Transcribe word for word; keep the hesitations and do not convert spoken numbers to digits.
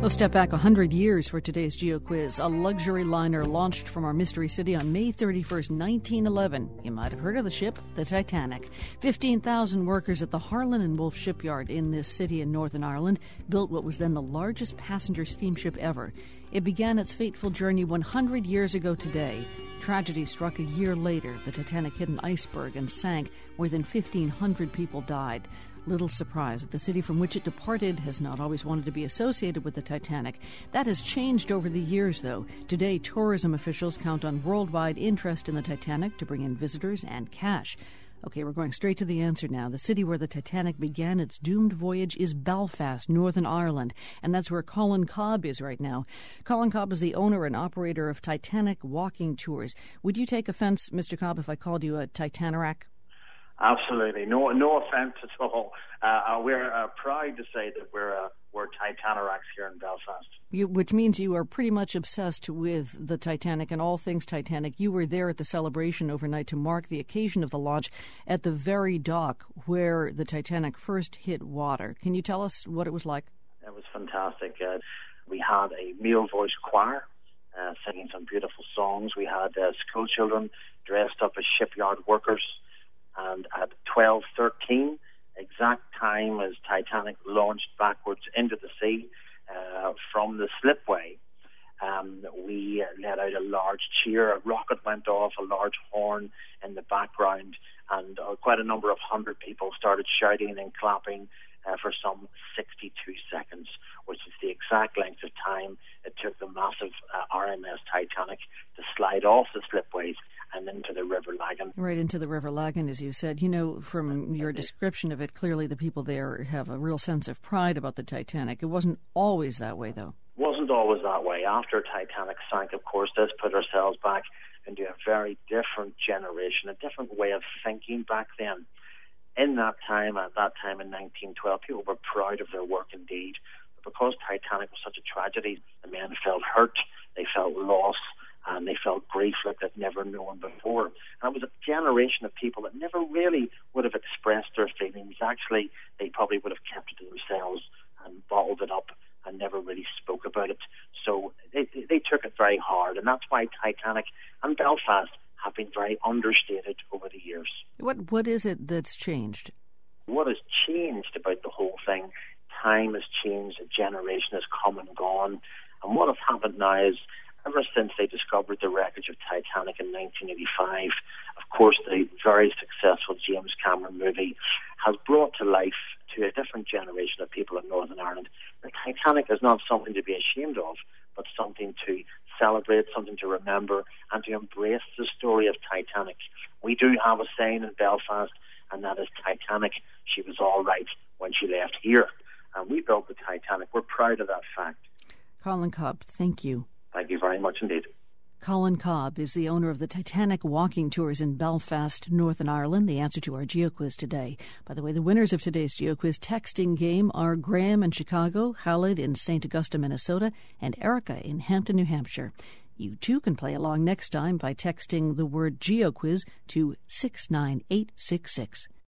We'll step back one hundred years for today's Geo Quiz. A luxury liner launched from our Mystery City on May thirty-first, nineteen eleven. You might have heard of the ship, the Titanic. fifteen thousand workers at the Harland and Wolff shipyard in this city in Northern Ireland built what was then the largest passenger steamship ever. It began its fateful journey one hundred years ago today. Tragedy struck a year later. The Titanic hit an iceberg and sank. More than fifteen hundred people died. Little surprise that the city from which it departed has not always wanted to be associated with the Titanic. That has changed over the years, though. Today, tourism officials count on worldwide interest in the Titanic to bring in visitors and cash. Okay, we're going straight to the answer now. The city where the Titanic began its doomed voyage is Belfast, Northern Ireland, and that's where Colin Cobb is right now. Colin Cobb is the owner and operator of Titanic Walking Tours. Would you take offense, Mister Cobb, if I called you a Titanorac? Absolutely. No no offence at all. Uh, we're uh, proud to say that we're uh, we're Titanoracs here in Belfast. You, which means you are pretty much obsessed with the Titanic and all things Titanic. You were there at the celebration overnight to mark the occasion of the launch at the very dock where the Titanic first hit water. Can you tell us what it was like? It was fantastic. Uh, we had a male voice choir uh, singing some beautiful songs. We had uh, school children dressed up as shipyard workers. And at twelve thirteen, exact time as Titanic launched backwards into the sea uh, from the slipway, um, we let out a large cheer. A rocket went off, a large horn in the background, and uh, quite a number of hundred people started shouting and clapping uh, for some sixty-two seconds, which is the exact length of time it took the massive uh, R M S Titanic to slide off the slipways and into the River Lagan. Right into the River Lagan, as you said. You know, from your description of it, clearly the people there have a real sense of pride about the Titanic. It wasn't always that way, though. Wasn't always that way. After Titanic sank, of course, this put ourselves back into a very different generation, a different way of thinking back then. In that time, at that time in nineteen twelve, people were proud of their work indeed. But because Titanic was such a tragedy, the men felt hurt, they felt loss, and they felt grief like they'd never known before. And it was a generation of people that never really would have expressed their feelings. Actually, they probably would have kept it to themselves and bottled it up and never really spoke about it. So they, they took it very hard, and that's why Titanic and Belfast have been very understated over the years. What What is it that's changed? What has changed about the whole thing? Time has changed, a generation has come and gone, and what has happened now is ever since they discovered the wreckage of Titanic in nineteen eighty-five, of course, the very successful James Cameron movie has brought to life to a different generation of people in Northern Ireland that Titanic is not something to be ashamed of, but something to celebrate, something to remember, and to embrace the story of Titanic. We do have a saying in Belfast, and that is Titanic, she was all right when she left here. And we built the Titanic. We're proud of that fact. Colin Cobb, thank you. Thank you very much indeed. Colin Cobb is the owner of the Titanic Walking Tours in Belfast, Northern Ireland. The answer to our GeoQuiz today. By the way, the winners of today's GeoQuiz texting game are Graham in Chicago, Khalid in Saint Augusta, Minnesota, and Erica in Hampton, New Hampshire. You too can play along next time by texting the word GeoQuiz to six nine eight six six.